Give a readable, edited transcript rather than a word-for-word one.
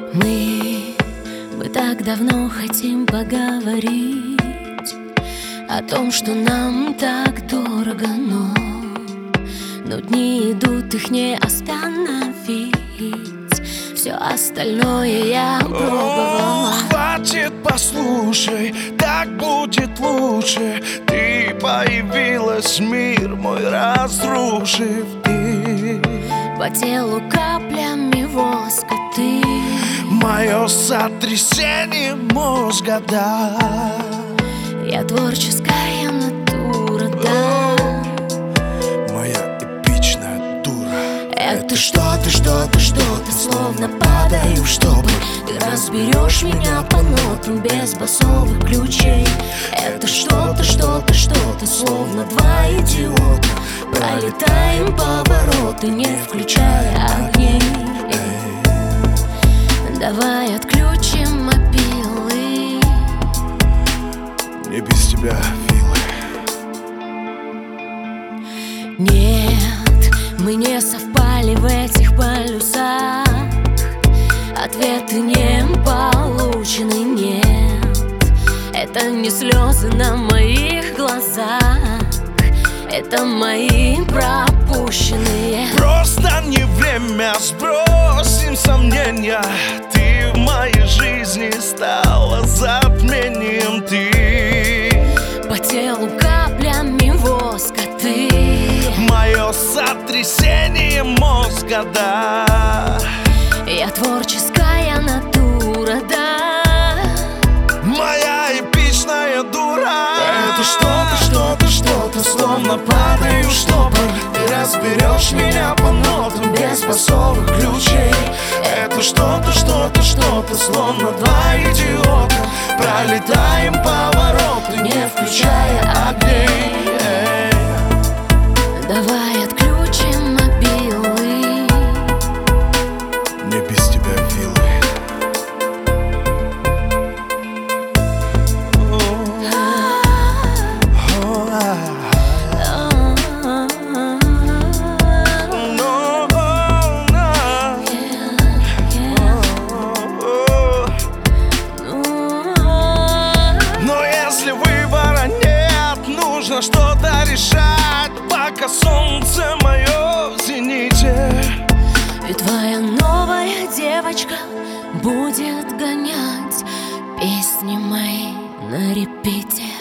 Мы так давно хотим поговорить о том, что нам так дорого, но дни идут, их не остановить. Все остальное я пробовала. Хватит, послушай, так будет лучше. Ты появилась, мир мой разрушив. Ты по телу каплями воска, ты мое сотрясение мозга, да. Я творческая натура, да. Моя эпичная дура. Это что-то, словно падаю в штопор. Ты разберешь меня по нотам без басовых ключей. Это что-то, словно два идиота. Пролетаем повороты, не включая огней. Давай отключим мобилы. Не без тебя, Филы. Нет, мы не совпали в этих полюсах. Ответы не получены, нет. Это не слезы на моих глазах, это мои пропущенные. Просто не время, сбросим сомнения. Ты в моей жизни стала затмением. Ты по телу каплями воска, ты мое сотрясение мозга, да. Я творческая натура, да. Моя эпичная дура. Это что-то, словно падаю в штопор. Ты разберешь меня по нотам без басовых ключей. Это что-то, словно два идиота. Пролетаем повороты, не включая огней. Давай отключим мобилы. Не без тебя, Филы. Но если выбора нет, нужно что-то решать, пока солнце мое в зените. И твоя новая девочка будет гонять песни мои на репите.